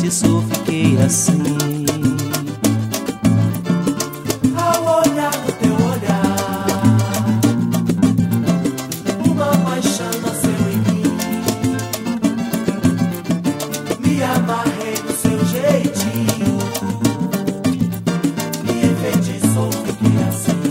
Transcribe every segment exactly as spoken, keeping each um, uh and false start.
enfeitiçou, fiquei assim. Ao olhar no teu olhar, uma paixão nasceu em mim. Me amarrei no seu jeitinho, me enfeitiçou, fiquei assim.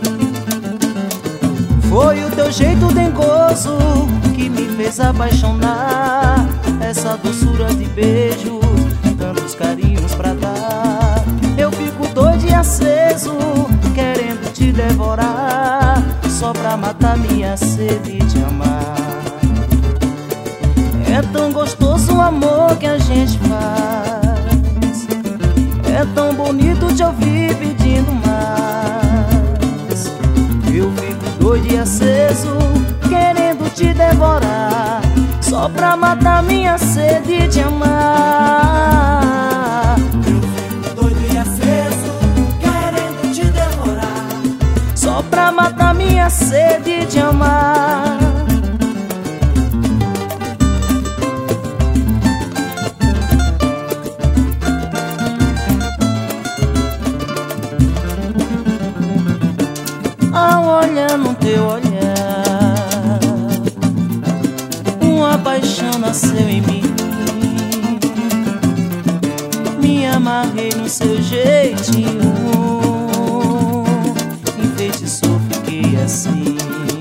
Foi o teu jeito dengoso que me fez apaixonar. Essa doçura de beijos, tantos carinhos pra dar. Eu fico doido e aceso, querendo te devorar, só pra matar minha sede de amar. É tão gostoso o amor que a gente faz, é tão bonito te ouvir pedindo mais. Eu fico doido e aceso, querendo te devorar, só pra matar minha sede de amar. Eu fico doido e aceso, querendo te devorar, Só pra matar minha sede de amar. Ao olhar no teu olhar, uma paixão nasceu em mim. Me amarrei no seu jeitinho, enfeitiçou, fiquei assim.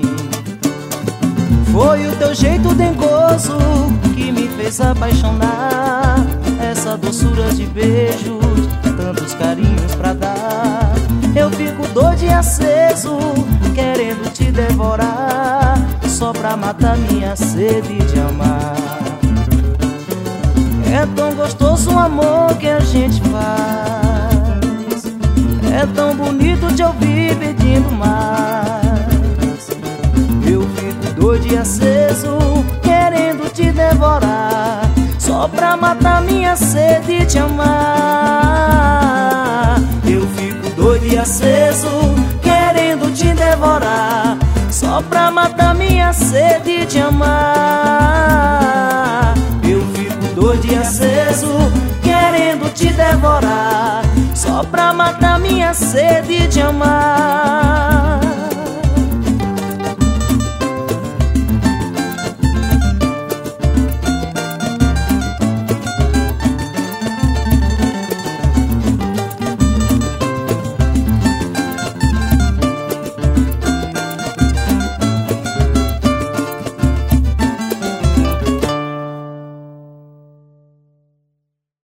Foi o teu jeito dengoso que me fez apaixonar. Essa doçura de beijos, tantos carinhos pra dar. Eu fico doido e aceso, querendo te devorar, só pra matar minha sede de amar. É tão gostoso o amor que a gente faz, é tão bonito te ouvir pedindo mais. Eu fico doido e aceso, querendo te devorar, só pra matar minha sede de amar. Eu fico doido e aceso, querendo te devorar, só pra matar minha sede de amar. Eu fico doido e aceso, querendo te devorar, só pra matar minha sede de amar.